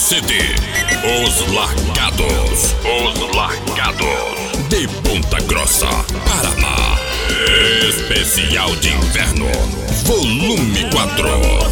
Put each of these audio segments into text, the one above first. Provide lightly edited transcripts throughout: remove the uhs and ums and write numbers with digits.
CD Os Largados. Os Largados de Ponta Grossa, Paraná. Especial de Inverno, volume 4.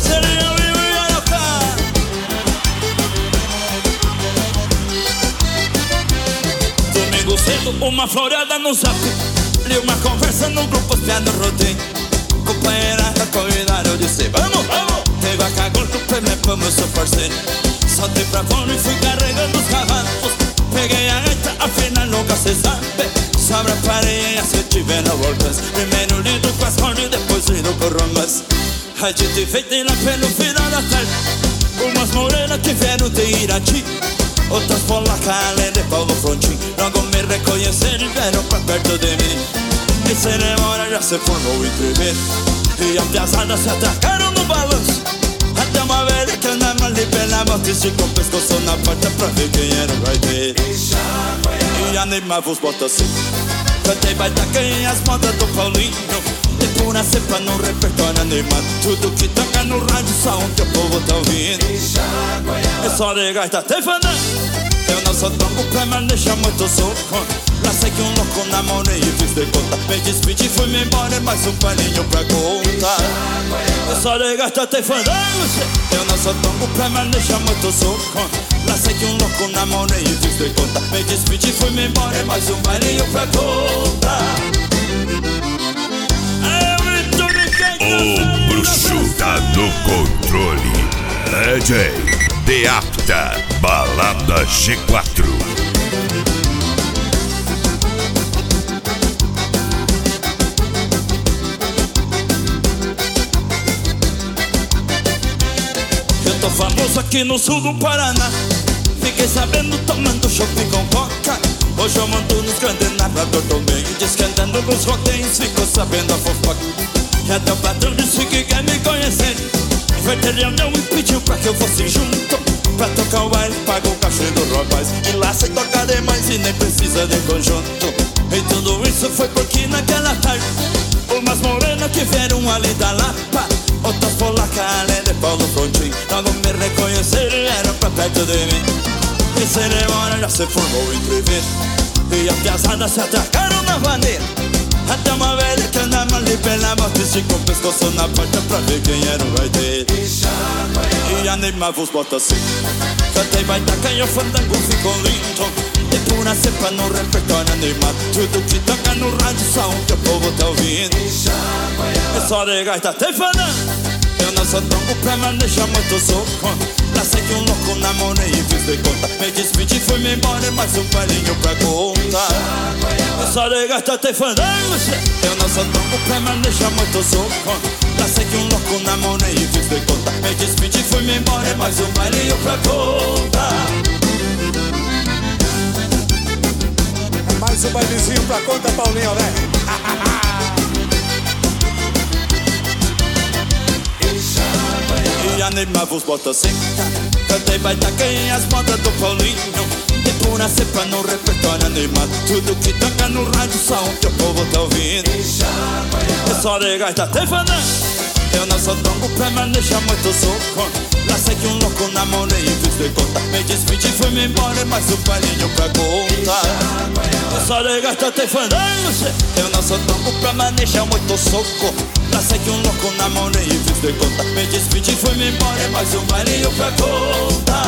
Domingo cedo, uma florada no zap. Li uma conversa no grupo, piada rodeio. Companheira pra convidar, eu disse vamos, vamos. Tem vaca gordo, prêmio pro meu seu parceiro. Saltei pra fora e fui carregando os cavalos. Peguei a gaita, afinal nunca se sabe. Sobra pareia se tiver na voltas. Primeiro lido com as cordas, depois lido com romance. A gente feita lá pelo final da tarde. Umas morenas que vieram de Irati, outras polacas além de Paulo Frontin. Logo me reconheceram e vieram pra perto de mim. E cerimônia já se formou entrever. E a piazada se atracaram no balanço. Até uma velha que andava ali pela volta e esticou o pescoço na porta pra ver quem era o baile. E animava os botas assim. Cantei baita quem as modas do Paulinho. De pura cepa no repertório animado. Tudo que toca no rádio, só onde o povo tá ouvindo. É só de gaita até fandango. Eu não sou tongo pra me deixar muito soco. Lá sei que um louco namorei e fiz de conta. Me despedi, fui-me embora, mais um paninho pra conta. Eu só de gaita até fandango. Eu não sou tongo pra me deixar muito soco. Lá sei que um louco namorei e fiz de conta. Me despedi, fui-me embora, mais um paninho pra conta. O bruxo tá no controle. DJ de Apta, Balada G4. Eu tô famoso aqui no sul do Paraná. Fiquei sabendo tomando chopp com coca. Hoje eu mando nos grandes narrador também. Diz que andando nos rodeios ficou sabendo a fofoca. E até o patrão disse que quer me conhecer. Inverteu reunião e pediu pra que eu fosse junto. Pra tocar o baile, pagou o cachê do rapaz. E lá cê toca demais e nem precisa de conjunto. E tudo isso foi porque naquela tarde umas morenas que vieram ali da Lapa, outras polacas além de Paulo Frontin. Logo me reconheceram e eram pra perto de mim. E cerimônia já se formou entrever. E a piazada se atracaram na vaneira. Até uma velha que andava ali pela volta e esticou o pescoço na porta pra ver quem era o baile. E animava os botas assim. Cantei baita canha, o fandango ficou lindo. De pura cepa no repertório animado. Tudo que toca no rádio, só onde o povo tá ouvindo. É só de gaita até fandango. Eu não sou tongo pra me deixar muito soco. Lá sei que um louco namorei e fiz de conta. Me despedi, fui-me embora, mais um paninho pra conta. Eu só de gaita até fandango. Eu não sou tongo pra me deixar muito soco. Lá sei que um louco namorei e fiz de conta. Me despedi, fui-me embora, mais um paninho pra conta. É mais um bailezinho pra conta, Paulinho, né? E animava os botas assim. Cantei baita quem as modas do Paulinho. De pura cepa no repertório animado. Tudo que toca no rádio, só onde o povo tá ouvindo. É só de gaita até fandango. Eu não sou tongo pra me deixar muito soco. Lá sei que um louco namorei e fiz de conta. Me despedi, fui-me embora, mais um paninho pra conta. É só de gaita até fandango. Eu não sou tongo pra me deixar muito soco. Lá sei que um louco namorei e fiz de conta. Me despedi, fui-me embora, mais um paninho pra conta.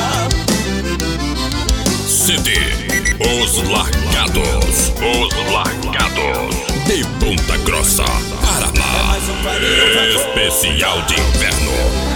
CD Os Largados. Os Largados de Ponta Grossa, Paraná. Especial de Inverno.